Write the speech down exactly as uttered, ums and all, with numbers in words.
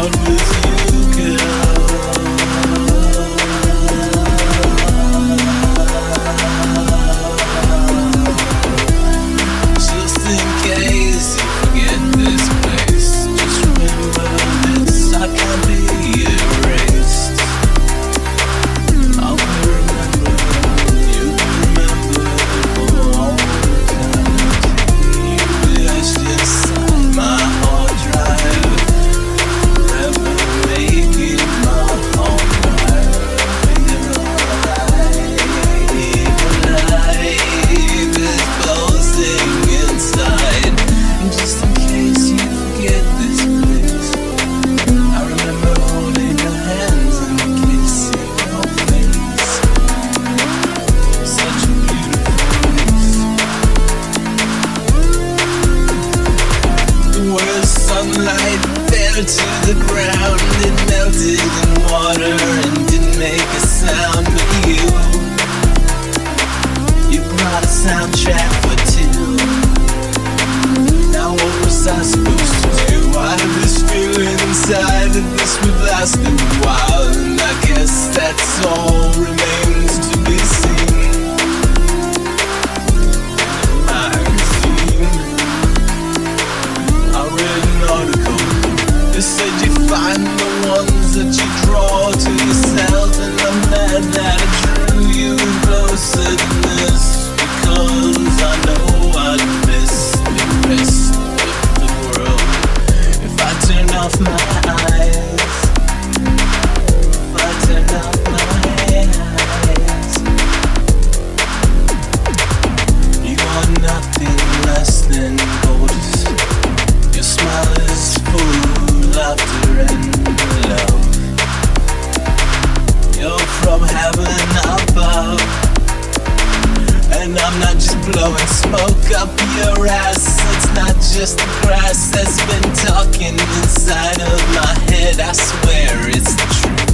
out with you, girl. Just in case you forget this place, just remember this, I can't be erased. I'll remember, you remember all the times you flashed inside my hard drive, forever making my home drive. Feel alive, alive is pulsing inside. Just in case you forget this place, I remember holding your hands and kissing your face. Such a beautiful face. The worst sunlight fell to the ground. It melted in water and didn't make a sound. But you, you brought a soundtrack for two. Now what was I supposed to do? I had this feeling inside that this would last a while, and I guess that's all remains to be seen. In a magazine, I read an article that said you find the ones that you draw to yourself, and I'm mad that I drew you closer than this, because I know I'd miss the rest of the world if I turned off my eyes. If I turned off my eyes, you are nothing less than gorgeous. Your smile is full of laughter and love. You're from heaven above, and I'm not just blowing smoke up your ass. It's not just the grass that's been talking inside of my head. I swear it's the truth.